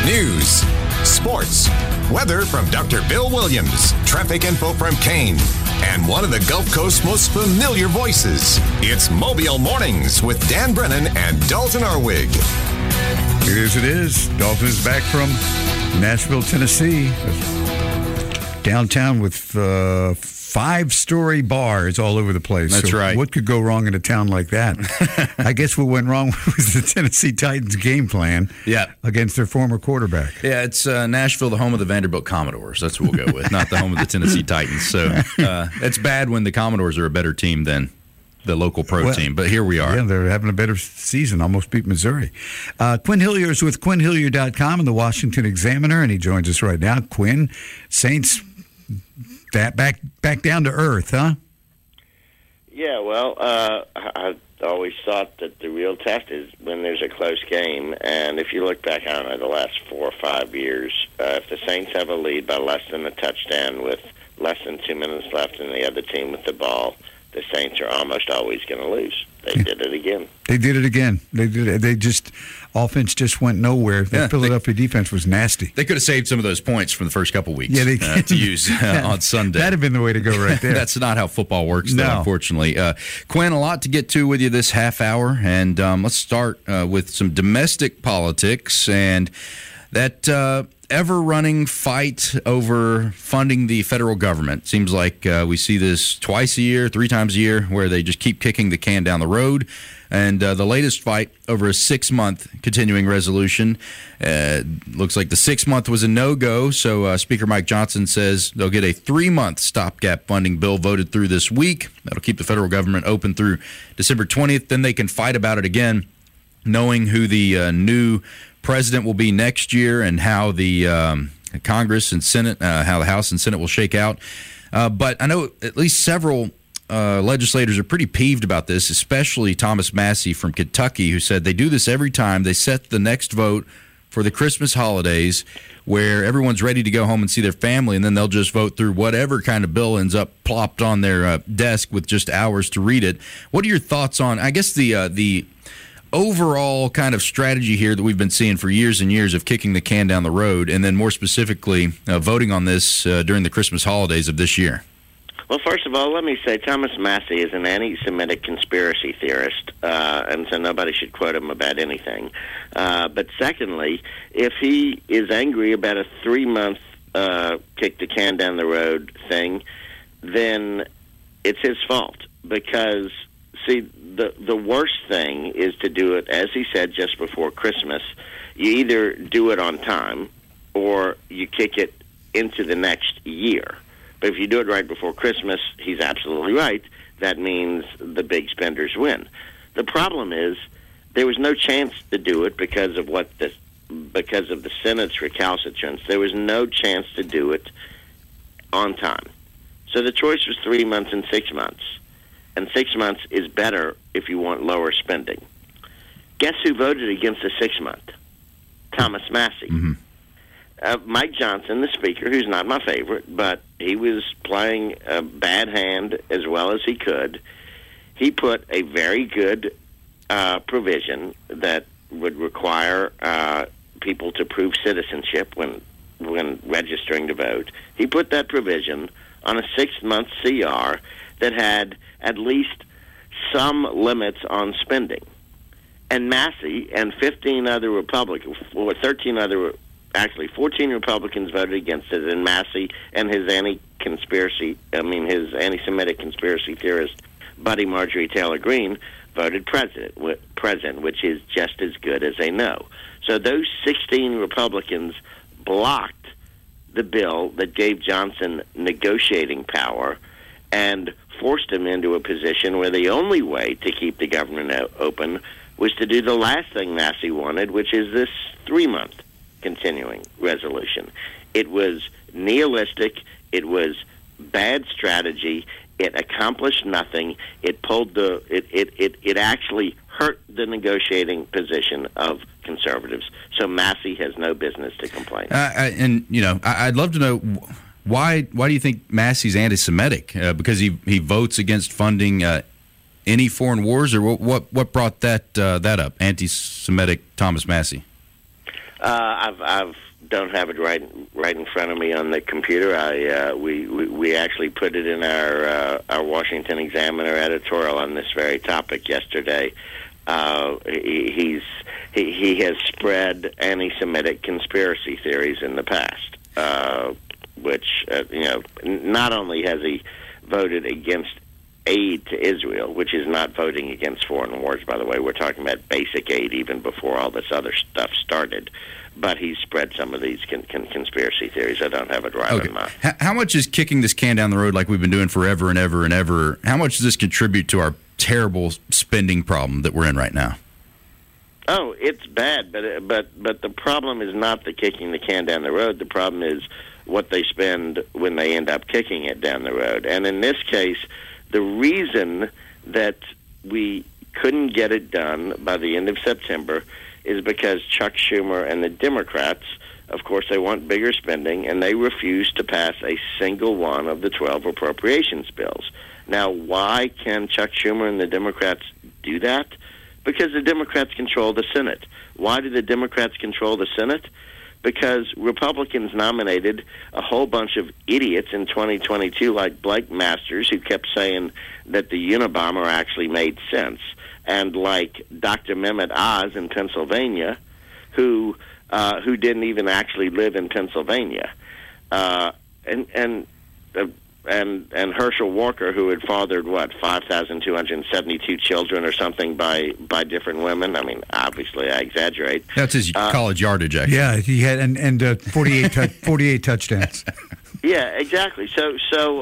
News, sports, weather from Dr. Bill Williams, traffic info from Kane, and one of the Gulf Coast's most familiar voices. It's Mobile Mornings with Dan Brennan and Dalton Arwig. It is. Dalton is back from Nashville, Tennessee. Downtown with 5-story bars all over the place. That's right. What could go wrong in a town like that? I guess what went wrong was the Tennessee Titans game plan against their former quarterback. Yeah, it's Nashville, the home of the Vanderbilt Commodores. That's what we'll go with, not the home of the Tennessee Titans. So it's bad when the Commodores are a better team than the local pro team, but here we are. Yeah, they're having a better season, almost beat Missouri. Quinn Hillier is with QuinnHillier.com and the Washington Examiner, and he joins us right now. Quinn, Saints back down to earth, huh? Yeah, well, I always thought that the real test is when there's a close game, and if you look back, I don't know, the last 4 or 5 years, if the Saints have a lead by less than a touchdown with less than 2 minutes left and the other team with the ball, the Saints are almost always going to lose. They did it again. They did it again. They just offense just went nowhere. The Philadelphia defense was nasty. They could have saved some of those points from the first couple weeks to use on Sunday. That'd have been the way to go right there. That's not how football works, though, unfortunately. Quinn, a lot to get to with you this half hour, and let's start with some domestic politics and that ever-running fight over funding the federal government. Seems like we see this twice a year, 3 times a year, where they just keep kicking the can down the road. And the latest fight over a 6-month continuing resolution. Looks like the 6-month was a no-go, so Speaker Mike Johnson says they'll get a 3-month stopgap funding bill voted through this week. That'll keep the federal government open through December 20th. Then they can fight about it again, knowing who the new president will be next year and how the Congress and Senate, how the House and Senate will shake out. But I know at least several legislators are pretty peeved about this, especially Thomas Massie from Kentucky, who said they do this every time. They set the next vote for the Christmas holidays where everyone's ready to go home and see their family, and then they'll just vote through whatever kind of bill ends up plopped on their desk with just hours to read it. What are your thoughts on, I guess, the overall kind of strategy here that we've been seeing for years and years of kicking the can down the road, and then more specifically voting on this during the Christmas holidays of this year? Well, first of all, let me say Thomas Massie is an anti-Semitic conspiracy theorist, and so nobody should quote him about anything. But secondly, if he is angry about a 3-month kick the can down the road thing, then it's his fault. Because, see, the worst thing is to do it, as he said, just before Christmas. You either do it on time or you kick it into the next year. But if you do it right before Christmas, he's absolutely right. That means the big spenders win. The problem is there was no chance to do it because of the Senate's recalcitrance. There was no chance to do it on time. So the choice was 3 months and 6 months. And 6 months is better if you want lower spending. Guess who voted against the 6-month? Thomas Massie. Mm-hmm. Mike Johnson, the speaker, who's not my favorite, but he was playing a bad hand as well as he could. He put a very good provision that would require people to prove citizenship when registering to vote. He put that provision on a 6-month CR that had at least some limits on spending. And Massie and 15 other Republicans, or 13 other, actually 14 Republicans voted against it, and Massie and his anti-Semitic conspiracy theorist buddy Marjorie Taylor Greene voted president, which is just as good as a no. So those 16 Republicans blocked the bill that gave Johnson negotiating power and forced him into a position where the only way to keep the government open was to do the last thing Massie wanted, which is this 3-month continuing resolution. It was nihilistic. It was bad strategy. It accomplished nothing. It actually hurt the negotiating position of conservatives. So Massie has no business to complain. I'd love to know why do you think Massie's anti-Semitic? Because he votes against funding any foreign wars, or what brought that up? Anti-Semitic Thomas Massie. I've don't have it right in front of me on the computer. We actually put it in our Washington Examiner editorial on this very topic yesterday. He has spread anti-Semitic conspiracy theories in the past, which not only has he voted against aid to Israel, which is not voting against foreign wars, by the way. We're talking about basic aid even before all this other stuff started. But he's spread some of these conspiracy theories. I don't have it right on my... How much is kicking this can down the road like we've been doing forever and ever and ever, how much does this contribute to our terrible spending problem that we're in right now? Oh, it's bad, but the problem is not the kicking the can down the road. The problem is what they spend when they end up kicking it down the road. And in this case, the reason that we couldn't get it done by the end of September is because Chuck Schumer and the Democrats, of course, they want bigger spending, and they refuse to pass a single one of the 12 appropriations bills. Now, why can Chuck Schumer and the Democrats do that? Because the Democrats control the Senate. Why do the Democrats control the Senate? Because Republicans nominated a whole bunch of idiots in 2022, like Blake Masters, who kept saying that the Unabomber actually made sense, and like Dr. Mehmet Oz in Pennsylvania, who didn't even actually live in Pennsylvania, and Herschel Walker, who had fathered 5,272 children or something by different women. I mean, obviously, I exaggerate. That's his college yardage, actually. Yeah, he had and 48 touchdowns. Yeah, exactly. So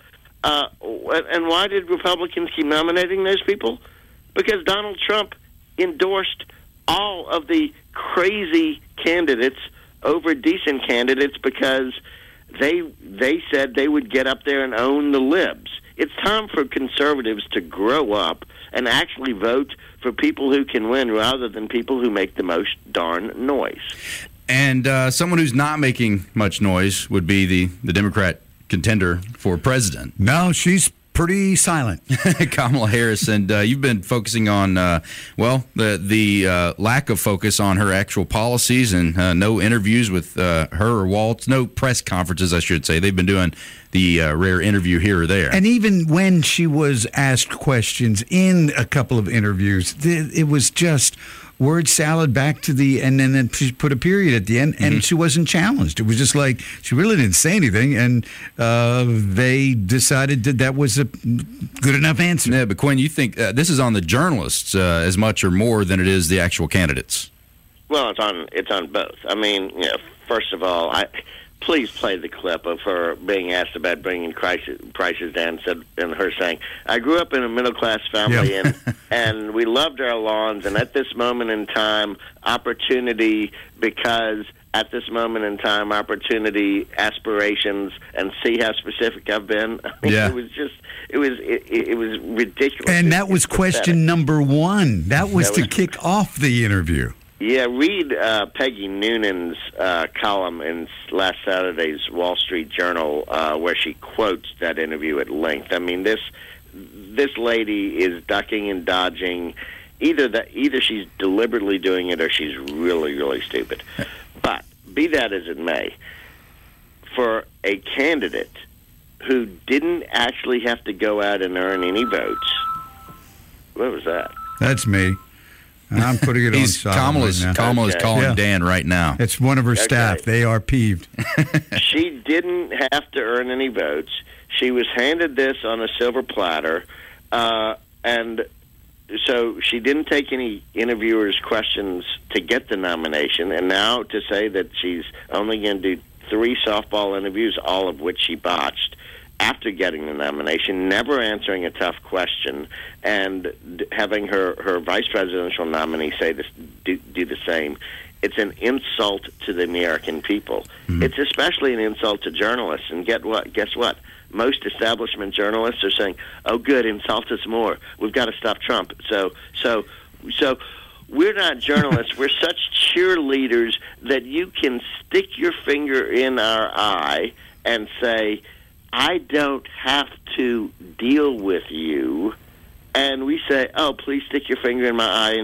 and why did Republicans keep nominating those people? Because Donald Trump endorsed all of the crazy candidates over decent candidates because they said they would get up there and own the libs. It's time for conservatives to grow up and actually vote for people who can win rather than people who make the most darn noise. And someone who's not making much noise would be the Democrat contender for president. No, she's pretty silent. Kamala Harris, and you've been focusing on, the lack of focus on her actual policies and no interviews with her or Waltz, no press conferences, I should say. They've been doing the rare interview here or there. And even when she was asked questions in a couple of interviews, it was just word salad back to the, and then she put a period at the end, and she wasn't challenged. It was just like she really didn't say anything, and they decided that was a good enough answer. Yeah, but Quinn, you think this is on the journalists as much or more than it is the actual candidates? Well, it's on both. I mean, first of all, please play the clip of her being asked about bringing prices down, and her saying, "I grew up in a middle-class family, and we loved our lawns, and at this moment in time, opportunity, aspirations, and see how specific I've been." I mean, yeah. It was ridiculous. And that was question number one. That was to kick off the interview. Yeah, read Peggy Noonan's column in last Saturday's Wall Street Journal, where she quotes that interview at length. I mean, this lady is ducking and dodging. Either she's deliberately doing it or she's really, really stupid. But be that as it may, for a candidate who didn't actually have to go out and earn any votes, what was that? That's me. I'm putting it on silent right now. Kamala's calling Dan right now. It's one of her staff. They are peeved. She didn't have to earn any votes. She was handed this on a silver platter, and so she didn't take any interviewers' questions to get the nomination, and now to say that she's only going to do 3 softball interviews, all of which she botched, after getting the nomination, never answering a tough question, and having her vice presidential nominee say this, do the same. It's an insult to the American people. It's especially an insult to journalists. And guess what? Most establishment journalists are saying, "Oh, good, insult us more. We've got to stop Trump." So we're not journalists. We're such cheerleaders that you can stick your finger in our eye and say, "I don't have to deal with you," and we say, "Oh, please stick your finger in my eye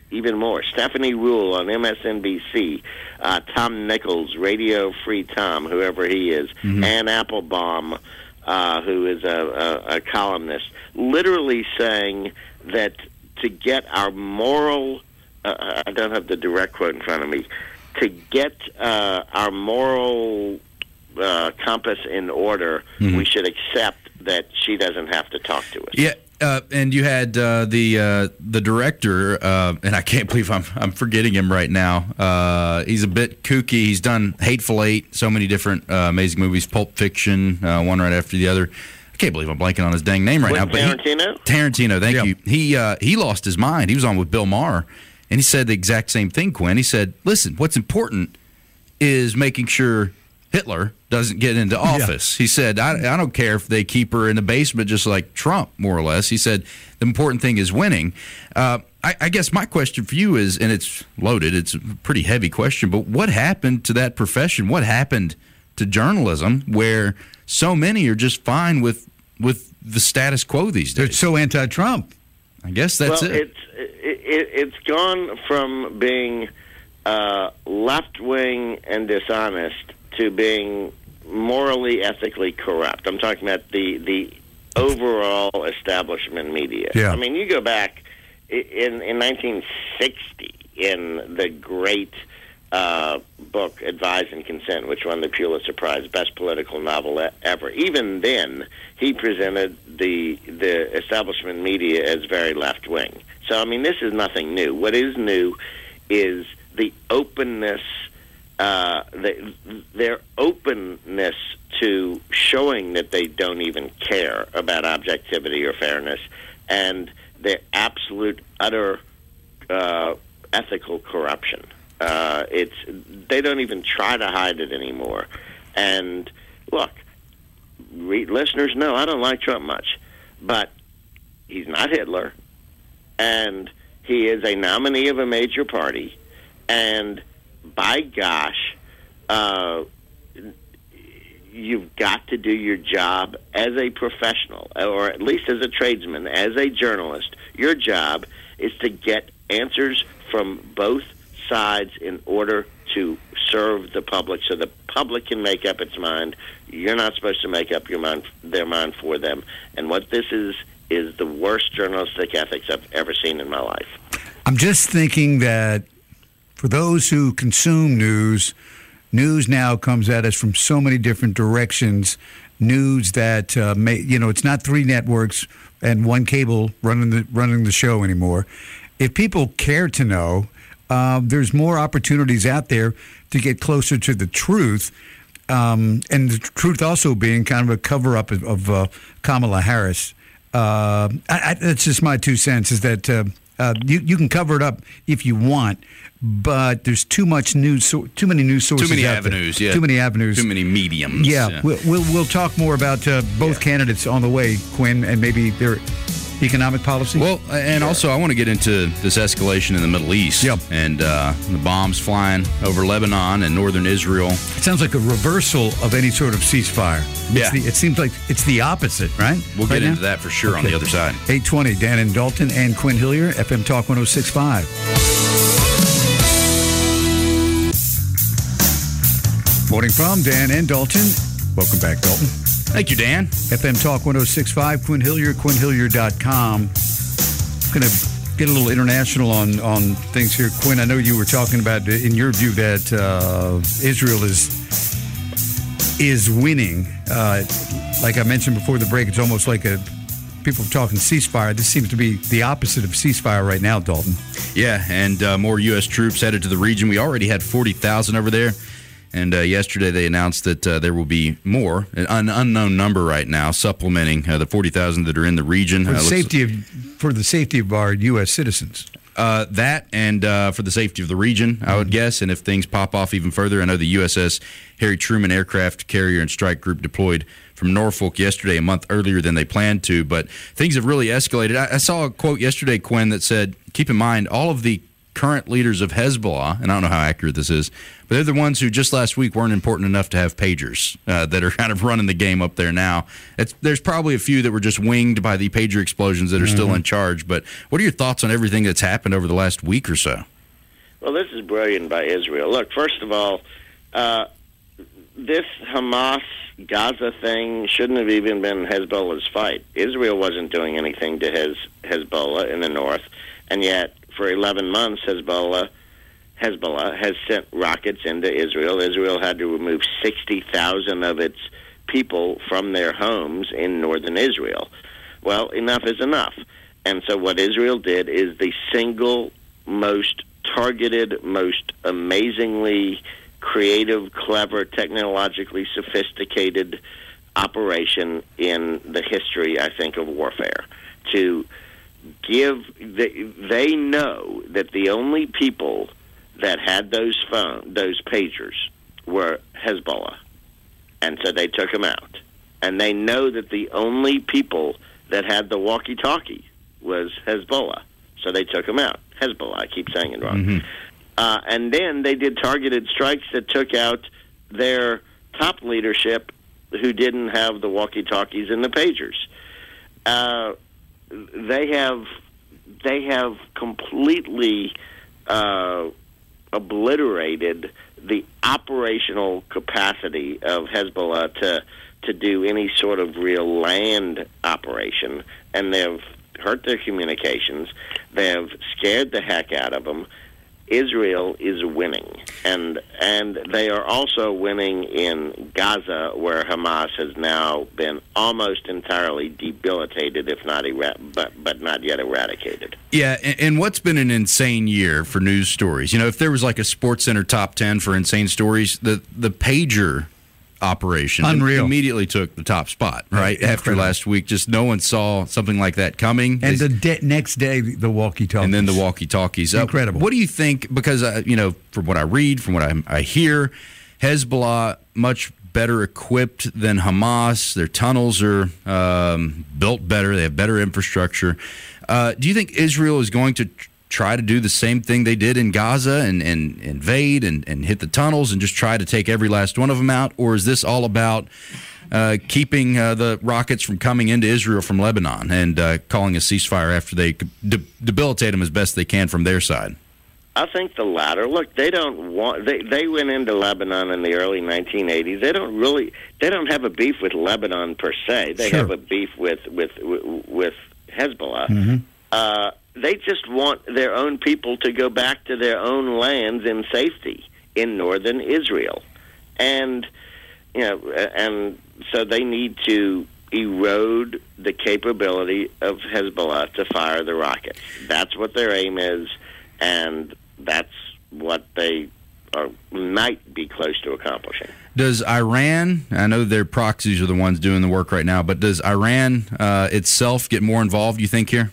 even more. Stephanie Rule on MSNBC, Tom Nichols, Radio Free Tom, whoever he is, Ann Applebaum, who is a columnist, literally saying that to get our moral, I don't have the direct quote in front of me, to get our moral compass in order, we should accept that she doesn't have to talk to us. Yeah. And you had the director, and I can't believe I'm forgetting him right now. He's a bit kooky. He's done Hateful Eight, so many different amazing movies, Pulp Fiction, one right after the other. I can't believe I'm blanking on his dang name right now. But Tarantino, thank you. He lost his mind. He was on with Bill Maher, and he said the exact same thing, Quinn. He said, listen, what's important is making sure Hitler doesn't get into office. He said, I don't care if they keep her in the basement just like Trump, more or less. He said, the important thing is winning. I guess my question for you is, and it's loaded, it's a pretty heavy question, but what happened to that profession? What happened to journalism where so many are just fine with the status quo these days? They're so anti-Trump. I guess that's it. It's gone from being left-wing and dishonest to being morally, ethically corrupt. I'm talking about the overall establishment media. Yeah. I mean, you go back in 1960 in the great book Advise and Consent, which won the Pulitzer Prize, best political novel ever. Even then, he presented the establishment media as very left-wing. So, I mean, this is nothing new. What is new is the openness, their openness to showing that they don't even care about objectivity or fairness, and their absolute, utter ethical corruption. They don't even try to hide it anymore. And look, listeners know I don't like Trump much, but he's not Hitler, and he is a nominee of a major party, and by gosh, you've got to do your job as a professional, or at least as a tradesman, as a journalist. Your job is to get answers from both sides in order to serve the public, so the public can make up its mind. You're not supposed to make up their mind for them. And what this is the worst journalistic ethics I've ever seen in my life. I'm just thinking that for those who consume news now comes at us from so many different directions. News that it's not three networks and one cable running the show anymore. If people care to know, there's more opportunities out there to get closer to the truth, and the truth also being kind of a cover-up of Kamala Harris. That's just my 2 cents, is that you can cover it up if you want, but there's too much news, too many news sources, too many avenues, too many avenues, too many mediums. Yeah. We'll talk more about both candidates on the way, Quinn, and maybe their economic policy. Well, and also I want to get into this escalation in the Middle East. Yep. And the bombs flying over Lebanon and northern Israel. It sounds like a reversal of any sort of ceasefire. Yeah. It seems like it's the opposite, right? We'll get into that for sure on the other side. 820, Dan and Dalton and Quinn Hillier, FM Talk 106.5. Morning from Dan and Dalton. Welcome back, Dalton. Thank you, Dan. FM Talk 106.5, Quinn Hillier, QuinnHillier.com. Going to get a little international on things here. Quinn, I know you were talking about, in your view, that Israel is winning. Like I mentioned before the break, it's almost like people talking ceasefire. This seems to be the opposite of ceasefire right now, Dalton. Yeah, and more U.S. troops headed to the region. We already had 40,000 over there. And yesterday they announced that there will be more, an unknown number right now, supplementing the 40,000 that are in the region. For the safety of our U.S. citizens. That and for the safety of the region, I would guess. And if things pop off even further, I know the USS Harry Truman aircraft carrier and strike group deployed from Norfolk yesterday, a month earlier than they planned to. But things have really escalated. I saw a quote yesterday, Quinn, that said, keep in mind, all of the current leaders of Hezbollah, and I don't know how accurate this is, but they're the ones who just last week weren't important enough to have pagers that are kind of running the game up there now. There's probably a few that were just winged by the pager explosions that are still in charge, but what are your thoughts on everything that's happened over the last week or so? Well, this is brilliant by Israel. Look, first of all, this Hamas-Gaza thing shouldn't have even been Hezbollah's fight. Israel wasn't doing anything to Hezbollah in the north, and yet for 11 months, Hezbollah has sent rockets into Israel. Israel had to remove 60,000 of its people from their homes in northern Israel. Well, enough is enough. And so what Israel did is the single most targeted, most amazingly creative, clever, technologically sophisticated operation in the history, I think, of warfare. To they know that the only people that had those pagers were Hezbollah, and so they took them out. And they know that the only people that had the walkie-talkie was Hezbollah, so they took them out. Hezbollah, I keep saying it wrong. And then they did targeted strikes that took out their top leadership who didn't have the walkie-talkies and the pagers. They have completely obliterated the operational capacity of Hezbollah to do any sort of real land operation, and they've hurt their communications. They have scared the heck out of them. Israel is winning, and they are also winning in Gaza, where Hamas has now been almost entirely debilitated, if not but not yet eradicated. Yeah, and what's been an insane year for news stories? You know, if there was like a SportsCenter top 10 for insane stories, the pager operation immediately took the top spot, right? After last week, just no one saw something like that coming. And the next day, the walkie-talkies. And then the walkie-talkies. Incredible. What do you think, because, from what I read, from what I hear, Hezbollah much better equipped than Hamas. Their tunnels are built better. They have better infrastructure. Do you think Israel is going to try to do the same thing they did in Gaza and invade and hit the tunnels and just try to take every last one of them out? Or is this all about keeping the rockets from coming into Israel from Lebanon and calling a ceasefire after they debilitate them as best they can from their side? I think the latter. Look, they don't want. They went into Lebanon in the early 1980s. They don't have a beef with Lebanon per se. They have a beef with Hezbollah. Mm-hmm. They just want their own people to go back to their own lands in safety in northern Israel, and so they need to erode the capability of Hezbollah to fire the rockets. That's what their aim is, and that's what they might be close to accomplishing. Does Iran, I know their proxies are the ones doing the work right now, but does Iran itself get more involved, you think, here?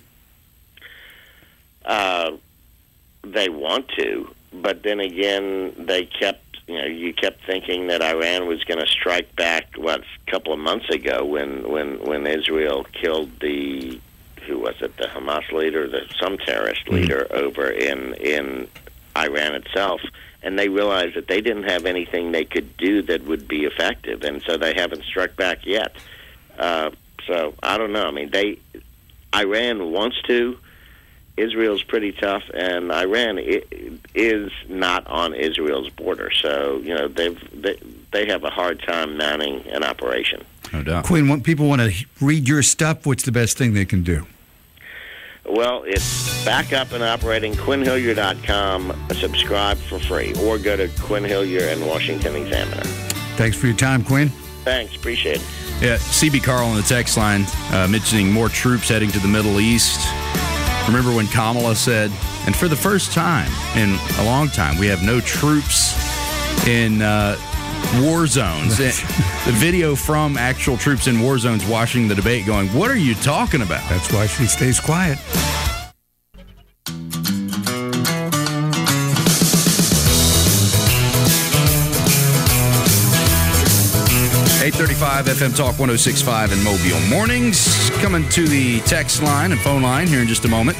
They want to, but then again, you kept thinking that Iran was going to strike back. A couple of months ago when Israel killed the Hamas leader, some terrorist leader over in Iran itself, and they realized that they didn't have anything they could do that would be effective, and so they haven't struck back yet. So I don't know. I mean, Iran wants to. Israel's pretty tough, and Iran is not on Israel's border, so they have a hard time mounting an operation. No doubt. Quinn, when people want to read your stuff, what's the best thing they can do? Well, it's back up and operating. QuinnHillier.com. Subscribe for free, or go to Quinn Hillier and Washington Examiner. Thanks for your time, Quinn. Thanks, appreciate it. Yeah, CB Carl on the text line mentioning more troops heading to the Middle East. Remember when Kamala said, and for the first time in a long time, we have no troops in war zones. The video from actual troops in war zones watching the debate going, what are you talking about? That's why she stays quiet. 835 FM Talk 106.5 in Mobile Mornings. Coming to the text line and phone line here in just a moment,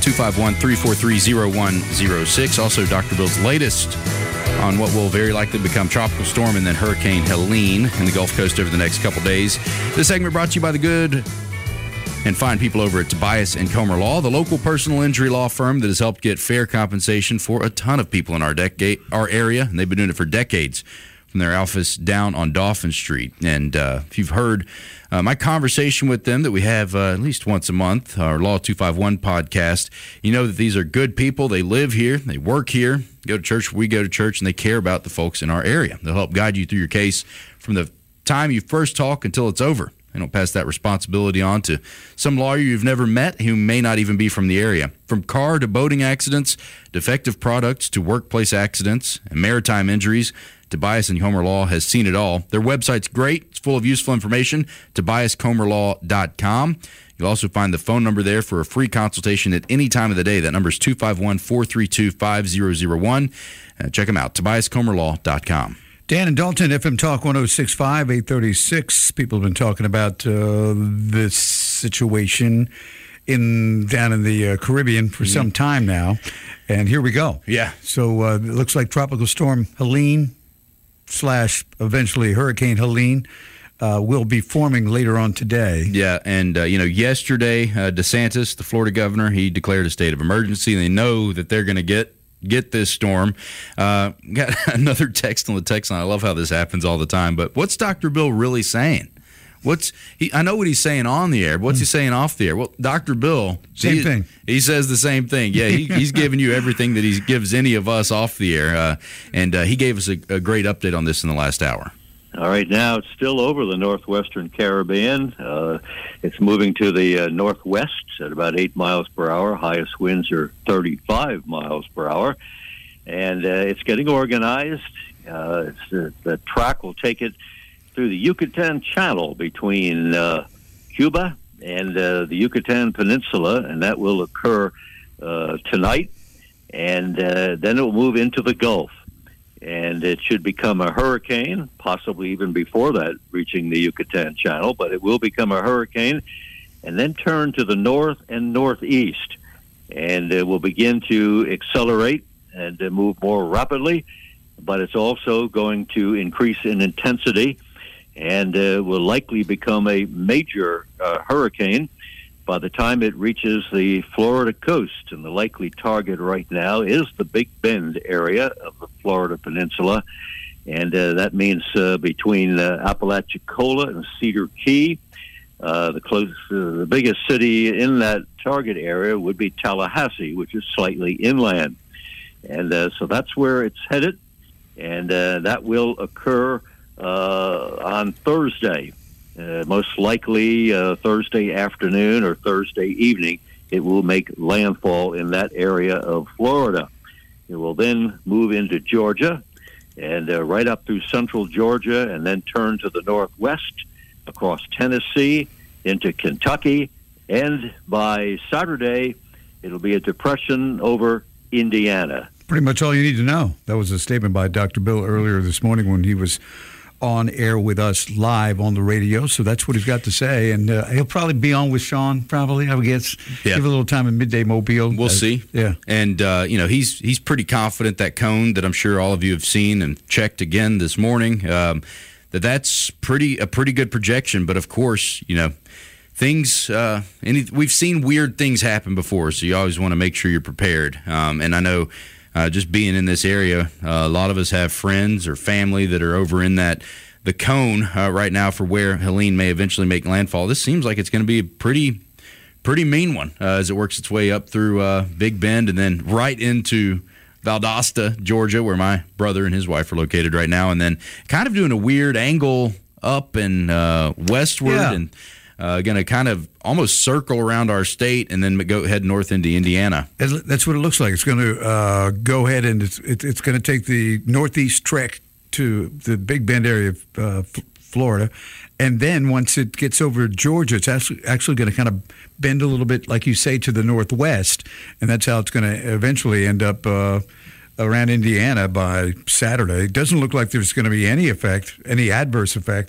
251-343-0106. Also, Dr. Bill's latest on what will very likely become Tropical Storm and then Hurricane Helene in the Gulf Coast over the next couple days. This segment brought to you by the good and fine people over at Tobias & Comer Law, the local personal injury law firm that has helped get fair compensation for a ton of people in our area, and they've been doing it for decades from their office down on Dauphin Street. And if you've heard my conversation with them that we have at least once a month, our Law 251 podcast, you know that these are good people. They live here, they work here, go to church, we go to church, and they care about the folks in our area. They'll help guide you through your case from the time you first talk until it's over. They don't pass that responsibility on to some lawyer you've never met who may not even be from the area. From car to boating accidents, defective products to workplace accidents and maritime injuries, Tobias & Comer Law has seen it all. Their website's great. It's full of useful information, tobiascomerlaw.com. You'll also find the phone number there for a free consultation at any time of the day. That number is 251-432-5001. Check them out, tobiascomerlaw.com. Dan and Dalton, FM Talk 106.5, 836. People have been talking about this situation down in the Caribbean for some time now. And here we go. Yeah. So it looks like Tropical Storm Helene / eventually Hurricane Helene will be forming later on today. Yeah, and, yesterday, DeSantis, the Florida governor, he declared a state of emergency. They know that they're going to get this storm. Got another text on the text line. I love how this happens all the time. But what's Dr. Bill really saying? I know what he's saying on the air. What's he saying off the air? Well, Dr. Bill, same thing. He says the same thing. Yeah, he's giving you everything that he gives any of us off the air. And he gave us a great update on this in the last hour. All right, now it's still over the northwestern Caribbean. It's moving to the northwest at about 8 miles per hour. Highest winds are 35 miles per hour. And it's getting organized. The track will take it through the Yucatan Channel between Cuba and the Yucatan Peninsula, and that will occur tonight. And then it will move into the Gulf. And it should become a hurricane, possibly even before that, reaching the Yucatan Channel. But it will become a hurricane and then turn to the north and northeast. And it will begin to accelerate and move more rapidly. But it's also going to increase in intensity and will likely become a major hurricane by the time it reaches the Florida coast. And the likely target right now is the Big Bend area of the Florida Peninsula. And that means between Apalachicola and Cedar Key. The biggest city in that target area would be Tallahassee, which is slightly inland. And so that's where it's headed. And that will occur on Thursday. Most likely Thursday afternoon or Thursday evening, it will make landfall in that area of Florida. It will then move into Georgia and right up through central Georgia and then turn to the northwest across Tennessee into Kentucky. And by Saturday, it'll be a depression over Indiana. Pretty much all you need to know. That was a statement by Dr. Bill earlier this morning when he was on air with us live on the radio. So that's what he's got to say. And he'll probably be on with Sean, probably, I would guess. Yeah. Give a little time in Midday Mobile. We'll see. Yeah. And, he's pretty confident that cone that I'm sure all of you have seen and checked again this morning, that's a pretty good projection. But, of course, things, we've seen weird things happen before, so you always want to make sure you're prepared. And I know just being in this area, a lot of us have friends or family that are over in the cone right now for where Helene may eventually make landfall. This seems like it's going to be a pretty mean one as it works its way up through Big Bend and then right into Valdosta, Georgia, where my brother and his wife are located right now, and then kind of doing a weird angle up and westward and going to kind of almost circle around our state and then go head north into Indiana. That's what it looks like. It's going to go ahead and it's going to take the northeast trek to the Big Bend area of Florida. And then once it gets over Georgia, it's actually going to kind of bend a little bit, like you say, to the northwest. And that's how it's going to eventually end up around Indiana by Saturday. It doesn't look like there's going to be any adverse effect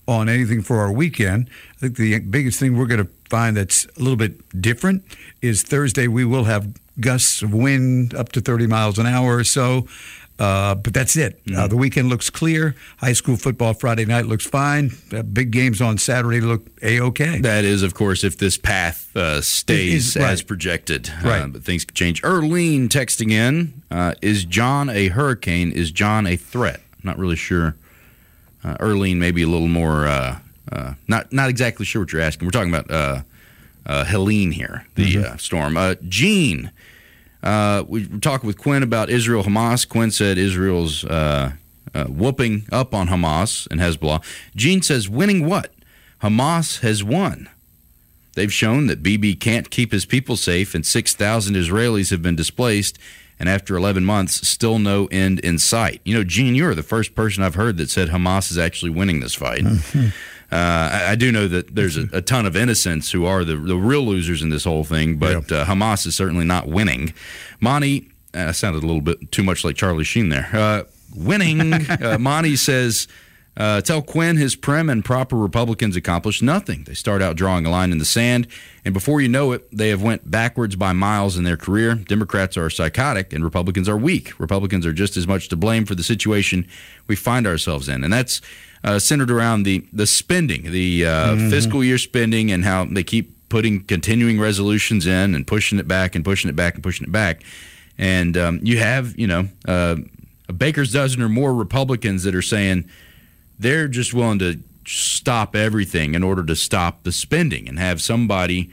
on anything for our weekend. I think the biggest thing we're going to find that's a little bit different is Thursday we will have gusts of wind up to 30 miles an hour or so. But that's it. The weekend looks clear. High school football Friday night looks fine. Big games on Saturday look A-OK. That is, of course, if this path stays as projected. Right. But things could change. Erlene texting in, is John a hurricane? Is John a threat? I'm not really sure. Erlene, maybe a little more, not exactly sure what you're asking. We're talking about Helene here, the storm. Gene. We were talking with Quinn about Israel-Hamas. Quinn said Israel's whooping up on Hamas and Hezbollah. Gene says, winning what? Hamas has won. They've shown that Bibi can't keep his people safe, and 6,000 Israelis have been displaced, and after 11 months, still no end in sight. You know, Gene, you're the first person I've heard that said Hamas is actually winning this fight. I do know that there's a ton of innocents who are the real losers in this whole thing, but Hamas is certainly not winning. Monty, sounded a little bit too much like Charlie Sheen there. Winning, Monty says, tell Quinn his prim and proper Republicans accomplish nothing. They start out drawing a line in the sand, and before you know it, they have went backwards by miles in their career. Democrats are psychotic, and Republicans are weak. Republicans are just as much to blame for the situation we find ourselves in, and that's centered around the spending, the fiscal year spending, and how they keep putting continuing resolutions in and pushing it back and pushing it back and pushing it back. And you have, a baker's dozen or more Republicans that are saying they're just willing to stop everything in order to stop the spending and have somebody,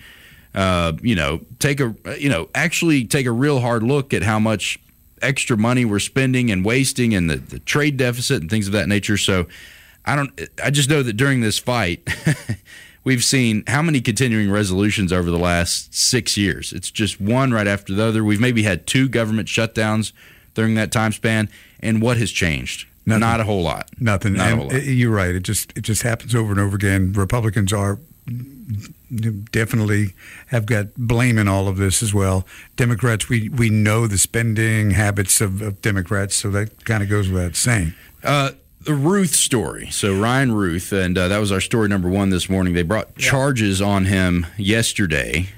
actually take a real hard look at how much extra money we're spending and wasting and the trade deficit and things of that nature. So I just know that during this fight, we've seen how many continuing resolutions over the last 6 years. It's just one right after the other. We've maybe had 2 government shutdowns during that time span. And what has changed? Nothing. Not a whole lot. Nothing. Not a whole lot. You're right. It just happens over and over again. Republicans are definitely have got blame in all of this as well. Democrats, we know the spending habits of Democrats, so that kind of goes without saying. The Ruth story. So Ryan Ruth, and that was our story number 1 this morning. They brought charges on him yesterday.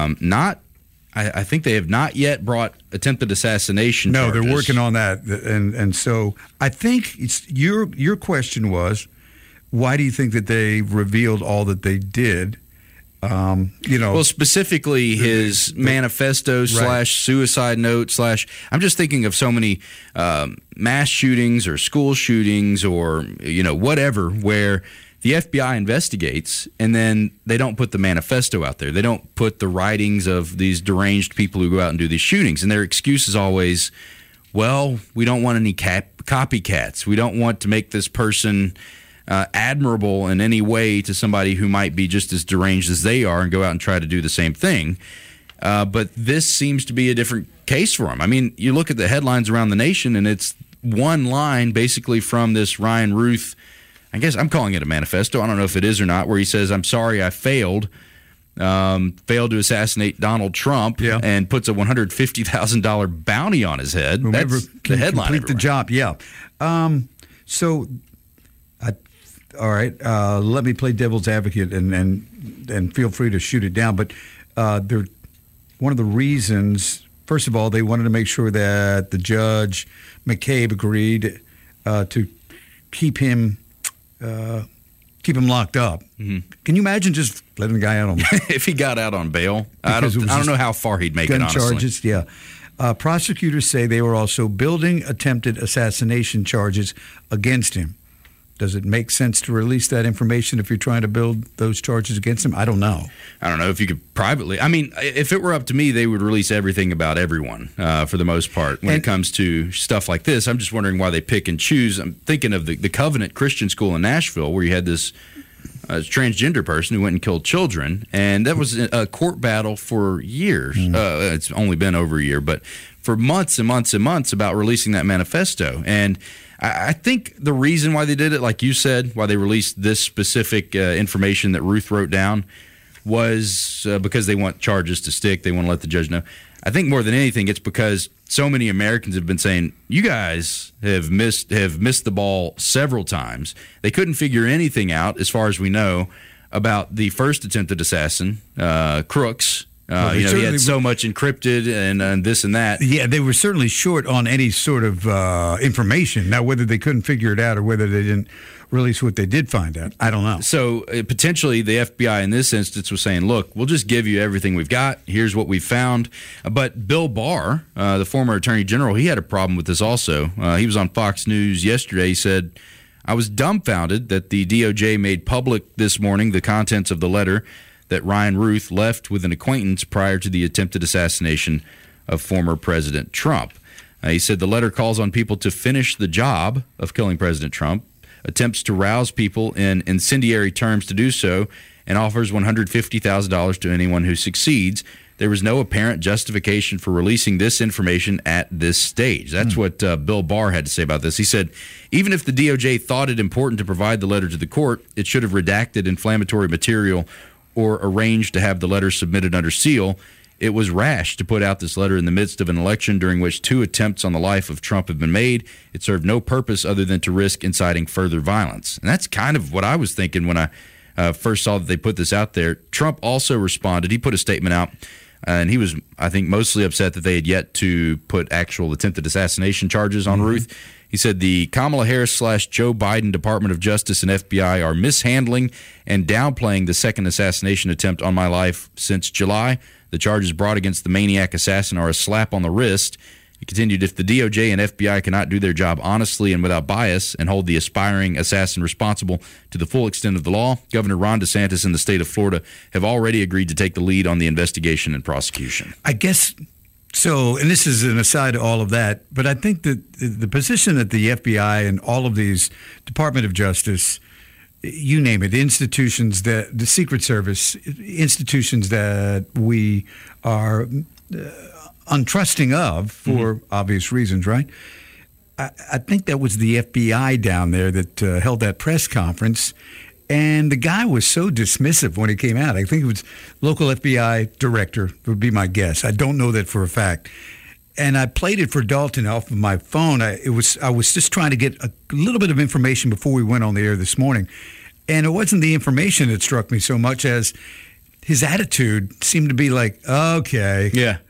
I think they have not yet brought attempted assassination charges. No, they're working on that. And so I think it's your question was, why do you think that they revealed all that they did? Well, specifically his manifesto / suicide note / I'm just thinking of so many mass shootings or school shootings or, whatever, where the FBI investigates and then they don't put the manifesto out there. They don't put the writings of these deranged people who go out and do these shootings. And their excuse is always, well, we don't want any copycats. We don't want to make this person admirable in any way to somebody who might be just as deranged as they are and go out and try to do the same thing. But this seems to be a different case for him. I mean, you look at the headlines around the nation, and it's one line basically from this Ryan Ruth, I guess I'm calling it a manifesto. I don't know if it is or not, where he says, I'm sorry I failed to assassinate Donald Trump, and puts a $150,000 bounty on his head. Whomever That's the headline. Complete the job, all right, let me play devil's advocate and feel free to shoot it down. But one of the reasons, first of all, they wanted to make sure that the judge, McCabe, agreed to keep him locked up. Mm-hmm. Can you imagine just letting the guy out on if he got out on bail? I don't know how far he'd make it, honestly. Gun charges, yeah. Prosecutors say they were also building attempted assassination charges against him. Does it make sense to release that information if you're trying to build those charges against him? I don't know. I don't know if you could privately. I mean, if it were up to me, they would release everything about everyone for the most part when it comes to stuff like this. I'm just wondering why they pick and choose. I'm thinking of the Covenant Christian School in Nashville where you had this transgender person who went and killed children, and that was a court battle for years. It's only been over a year, but for months and months and months about releasing that manifesto. And I think the reason why they did it, like you said, why they released this specific information that Ruth wrote down was because they want charges to stick. They want to let the judge know. I think more than anything, it's because so many Americans have been saying, you guys have missed the ball several times. They couldn't figure anything out, as far as we know, about the first attempted assassin, Crooks. He had so much encrypted and this and that. Yeah, they were certainly short on any sort of information. Now, whether they couldn't figure it out or whether they didn't release what they did find out, I don't know. So potentially the FBI in this instance was saying, look, we'll just give you everything we've got. Here's what we've found. But Bill Barr, the former Attorney General, he had a problem with this also. He was on Fox News yesterday. He said, I was dumbfounded that the DOJ made public this morning the contents of the letter that Ryan Ruth left with an acquaintance prior to the attempted assassination of former President Trump. He said the letter calls on people to finish the job of killing President Trump, attempts to rouse people in incendiary terms to do so, and offers $150,000 to anyone who succeeds. There was no apparent justification for releasing this information at this stage. That's what Bill Barr had to say about this. He said, even if the DOJ thought it important to provide the letter to the court, it should have redacted inflammatory material or arranged to have the letter submitted under seal. It was rash to put out this letter in the midst of an election during which 2 attempts on the life of Trump have been made. It served no purpose other than to risk inciting further violence. And that's kind of what I was thinking when I first saw that they put this out there. Trump also responded. He put a statement out, and he was, I think, mostly upset that they had yet to put actual attempted assassination charges on Ruth. He said the Kamala Harris/Joe Biden Department of Justice and FBI are mishandling and downplaying the second assassination attempt on my life since July. The charges brought against the maniac assassin are a slap on the wrist. He continued, if the DOJ and FBI cannot do their job honestly and without bias and hold the aspiring assassin responsible to the full extent of the law, Governor Ron DeSantis and the state of Florida have already agreed to take the lead on the investigation and prosecution. I guess so, and this is an aside to all of that, but I think that the position that the FBI and all of these Department of Justice, you name it, institutions, that the Secret Service, institutions that we are untrusting of for obvious reasons, right? I think that was the FBI down there that held that press conference, and the guy was so dismissive when he came out. I think it was local FBI director would be my guess. I don't know that for a fact. And I played it for Dalton off of my phone. I was just trying to get a little bit of information before we went on the air this morning. And it wasn't the information that struck me so much as his attitude seemed to be like, okay,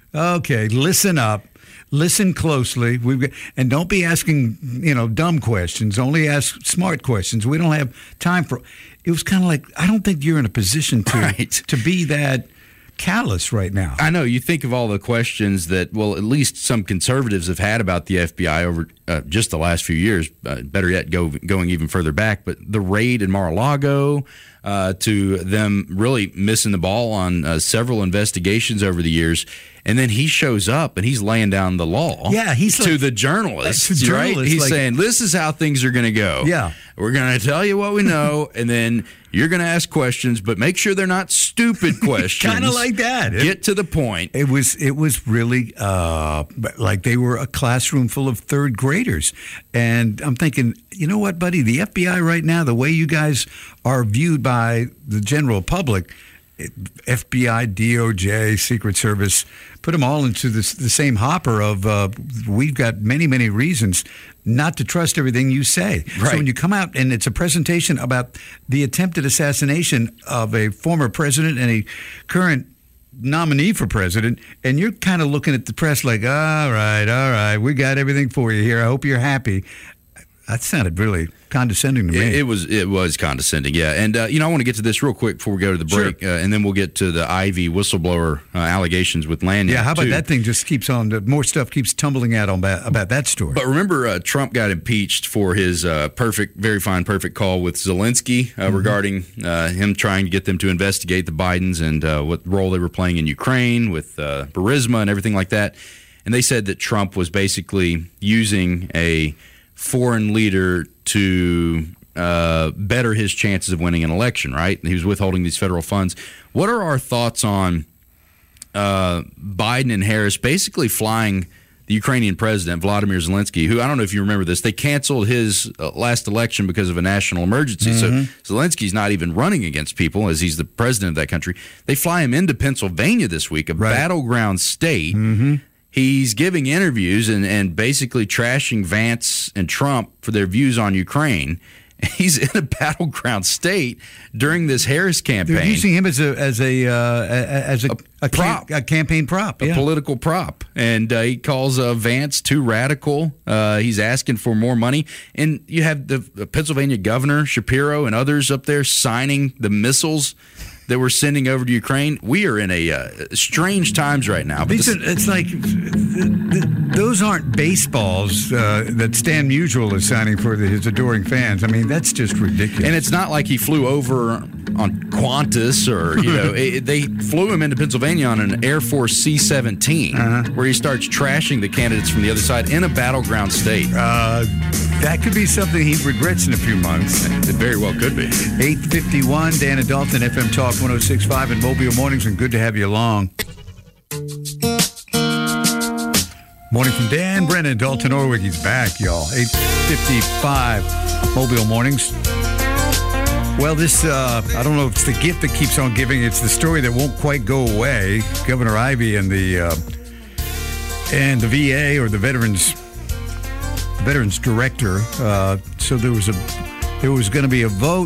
listen up, listen closely, and don't be asking, dumb questions. Only ask smart questions. We don't have time for. It was kind of like, I don't think you're in a position to be that callous right now. I know. You think of all the questions that, well, at least some conservatives have had about the FBI over just the last few years, better yet, going even further back. But the raid in Mar-a-Lago, to them really missing the ball on several investigations over the years. And then he shows up and he's laying down the law to the journalists, right? He's saying, this is how things are going to go. Yeah. We're going to tell you what we know, and then you're going to ask questions, but make sure they're not stupid questions. Kind of like that. Get to the point. It was really like they were a classroom full of third graders. And I'm thinking, you know what, buddy? The FBI right now, the way you guys are viewed by the general public, FBI, DOJ, Secret Service, put them all into the same hopper of we've got many, many reasons not to trust everything you say. Right. So when you come out and it's a presentation about the attempted assassination of a former president and a current nominee for president, and you're kind of looking at the press like, all right, we got everything for you here. I hope you're happy. That sounded really condescending to me. It was condescending, yeah. And, I want to get to this real quick before we go to the break, and then we'll get to the Ivy whistleblower allegations with Lanyon. Yeah, how about that thing just keeps on, more stuff keeps tumbling out about that story. But remember, Trump got impeached for his very fine, perfect call with Zelensky regarding him trying to get them to investigate the Bidens and what role they were playing in Ukraine with Burisma and everything like that. And they said that Trump was basically using a foreign leader to better his chances of winning an election, right? He was withholding these federal funds. What are our thoughts on Biden and Harris basically flying the Ukrainian president, Vladimir Zelensky, who, I don't know if you remember this, they canceled his last election because of a national emergency. So Zelensky's not even running against people as he's the president of that country. They fly him into Pennsylvania this week, a battleground state. he's giving interviews and basically trashing Vance and Trump for their views on Ukraine. He's in a battleground state during this Harris campaign. They're using him as a prop, a campaign prop, a political prop, and he calls Vance too radical. He's asking for more money, and you have the Pennsylvania governor Shapiro and others up there signing the missiles that we're sending over to Ukraine. We are in a strange times right now. But it's like those aren't baseballs that Stan Musial is signing for his adoring fans. I mean, that's just ridiculous. And it's not like he flew over on Qantas or, they flew him into Pennsylvania on an Air Force C-17 where he starts trashing the candidates from the other side in a battleground state. That could be something he regrets in a few months. It very well could be. 8:51, Dan and Dalton, FM Talk 106.5 in Mobile Mornings, and good to have you along. Morning from Dan Brennan, Dalton Orwig. He's back, y'all. 8:55, Mobile Mornings. Well, this, I don't know if it's the gift that keeps on giving. It's the story that won't quite go away. Governor Ivey and the VA, or the Veterans Director. So there was going to be a vote.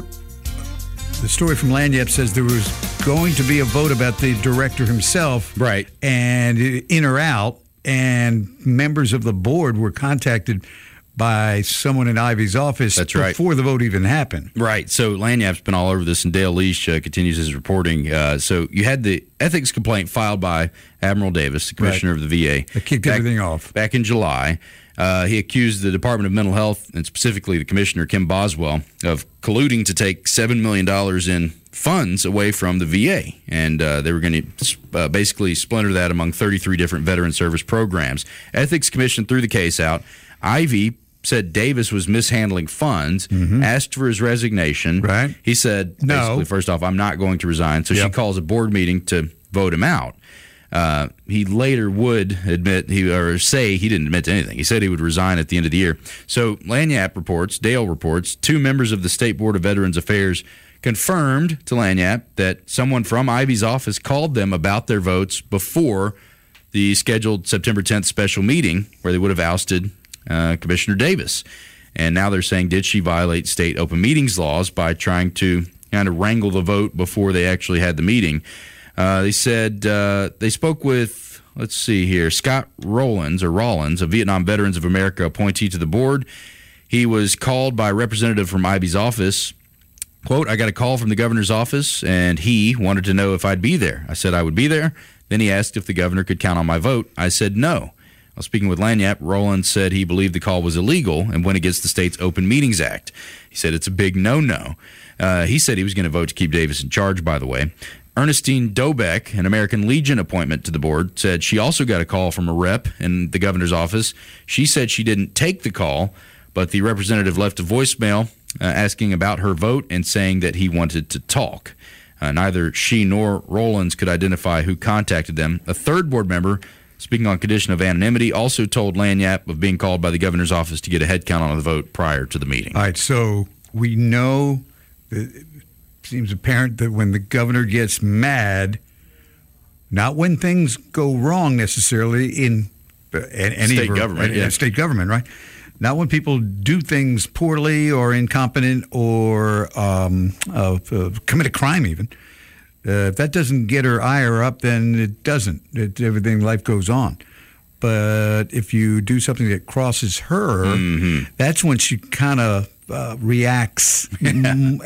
The story from Lagniappe says there was going to be a vote about the director himself. Right. And in or out. And members of the board were contacted by someone in Ivey's office. That's right. Before the vote even happened. Right. So Lagniappe's been all over this, and Dale Leash continues his reporting. So you had the ethics complaint filed by Admiral Davis, the commissioner of the VA. That kicked everything off. Back in July. He accused the Department of Mental Health, and specifically the commissioner, Kim Boswell, of colluding to take $7 million in funds away from the VA. And they were going to basically splinter that among 33 different veteran service programs. Ethics Commission threw the case out. Ivey said Davis was mishandling funds, asked for his resignation. Right. He said, basically, first off, I'm not going to resign. So she calls a board meeting to vote him out. He later would say he didn't admit to anything. He said he would resign at the end of the year. So Lagniappe reports, Dale reports, 2 members of the State Board of Veterans Affairs confirmed to Lagniappe that someone from Ivey's office called them about their votes before the scheduled September 10th special meeting where they would have ousted Commissioner Davis. And now they're saying, did she violate state open meetings laws by trying to kind of wrangle the vote before they actually had the meeting? They said they spoke with, let's see here, Scott Rollins, a Vietnam Veterans of America appointee to the board. He was called by a representative from Ivey's office. Quote, I got a call from the governor's office, and he wanted to know if I'd be there. I said I would be there. Then he asked if the governor could count on my vote. I said no. While speaking with Lagniappe, Rollins said he believed the call was illegal and went against the state's Open Meetings Act. He said it's a big no-no. He said he was going to vote to keep Davis in charge, by the way. Ernestine Dobeck, an American Legion appointment to the board, said she also got a call from a rep in the governor's office. She said she didn't take the call, but the representative left a voicemail asking about her vote and saying that he wanted to talk. Neither she nor Rollins could identify who contacted them. A third board member, speaking on condition of anonymity, also told Lagniappe of being called by the governor's office to get a head count on the vote prior to the meeting. All right, so we know it seems apparent that when the governor gets mad, not when things go wrong necessarily in any state government, state government, right? Not when people do things poorly or incompetent or commit a crime even. If that doesn't get her ire up, then it doesn't. Everything, life goes on. But if you do something that crosses her, that's when she kind of reacts and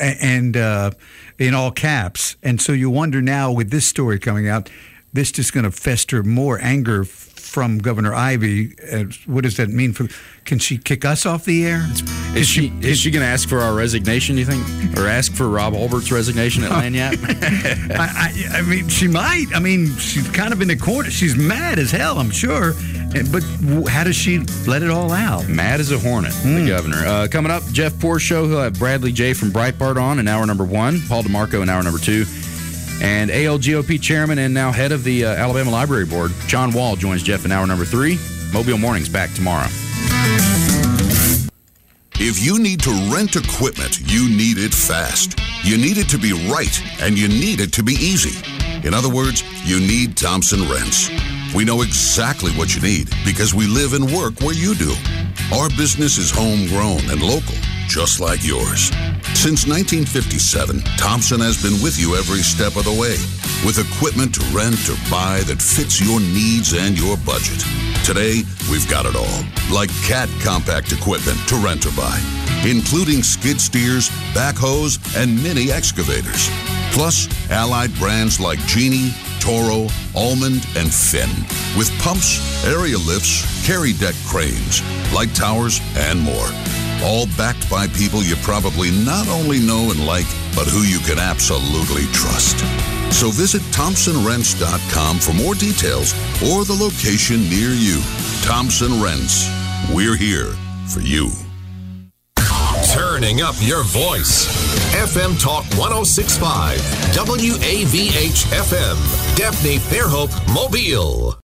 in all caps. And so you wonder now with this story coming out, this just going to fester more anger from Governor Ivey. What does that mean for? Can she kick us off the air? Is she going to ask for our resignation, you think? Or ask for Rob Holbert's resignation at Lagniappe? I mean, she might. I mean, she's kind of in the corner. She's mad as hell, I'm sure. But how does she let it all out? Mad as a hornet, the governor. Coming up, Jeff Poor Show. He'll have Bradley J. from Breitbart on in hour number 1. Paul DeMarco in hour number 2. And ALGOP chairman and now head of the Alabama Library Board, John Wall, joins Jeff in hour number 3. Mobile Mornings back tomorrow. If you need to rent equipment, you need it fast. You need it to be right, and you need it to be easy. In other words, you need Thompson Rents. We know exactly what you need because we live and work where you do. Our business is homegrown and local, just like yours. Since 1957, Thompson has been with you every step of the way, with equipment to rent or buy that fits your needs and your budget. Today, we've got it all, like Cat compact equipment to rent or buy, including skid steers, backhoes, and mini excavators. Plus, allied brands like Genie, Toro, Almond, and Finn, with pumps, area lifts, carry deck cranes, light towers, and more. All backed by people you probably not only know and like, but who you can absolutely trust. So visit ThompsonRents.com for more details or the location near you. Thompson Rents. We're here for you. Turning up your voice. FM Talk 106.5, WAVH FM, Daphne Fairhope, Mobile.